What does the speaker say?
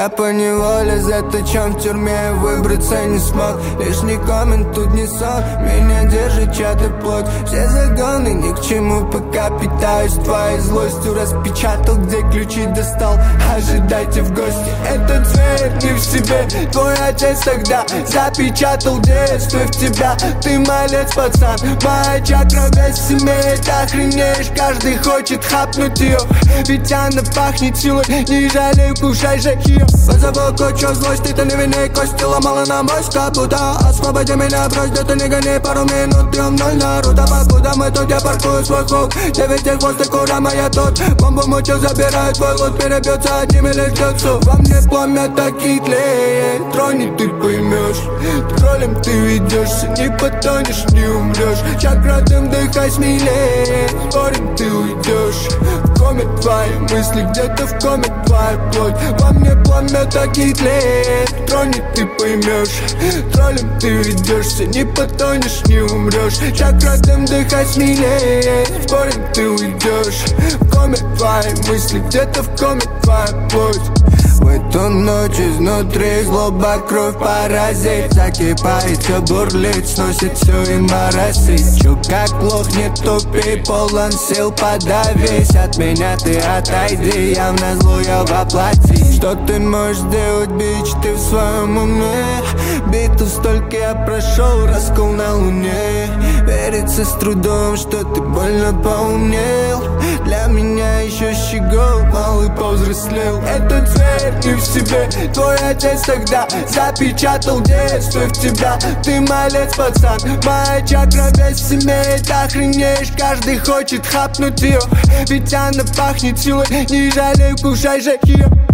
Я поневоле заточен в тюрьме, выбраться не смог. Лишний коммент тут не сон, меня держит чья-то плоть. Все загоны ни к чему, пока питаюсь твоей злостью. Распечатал, где ключи достал, ожидайте в гости. Этот зверь не в себе, твой отец тогда запечатал детство в тебя. Ты малец, пацан, моя чакра весь имеет. Охренеешь, каждый хочет хапнуть ее, ведь она пахнет силой. Не жалей, кушай же ее. Позову кучу злости, ты невинные кости ломала на мой будто освободи меня, брось, да ты не гони пару минут. 3-0 Наруто, покуда мы тут, я паркую свой хук. 9 хвосты, кура моя тут. Бомбу мучил, забираю твой лут, перебьется одними лишь глюксу. Во мне пламя так и тлеет, тронет, ты поймешь. Троллем ты ведешься, не потонешь, не умрешь. Чакра дым, дыхай смелее, спорим, ты уйдешь. В коме твои мысли, где-то в коме твоя плоть. Во мне пламя так и тлеет, тронет, ты поймешь. Троллем ты ведешься, не потонешь, не умрешь. Чакра дым, дыхай смелее, спорим, ты уйдешь. В коме твои мысли, где-то в коме твоя плоть. В эту ночь изнутри злоба, кровь, паразит. Закипает, все бурлит, сносит все и моросит. Чу как лох, не тупи, полон сил, подавись. От меня ты отойди, я в назло, я воплоти. Что ты можешь сделать, бич, ты в своем уме? Битв столько я прошел, раскол на луне. Верится с трудом, что ты больно поумнел. Для меня еще щегол, малый повзрослел. Этот зверь не в себе, твой отец тогда запечатал детство в тебя. Ты малец, пацан, моя чакра весь имеет. Охренеешь, каждый хочет хапнуть ее, ведь она пахнет силой. Не жалей, кушай же ее.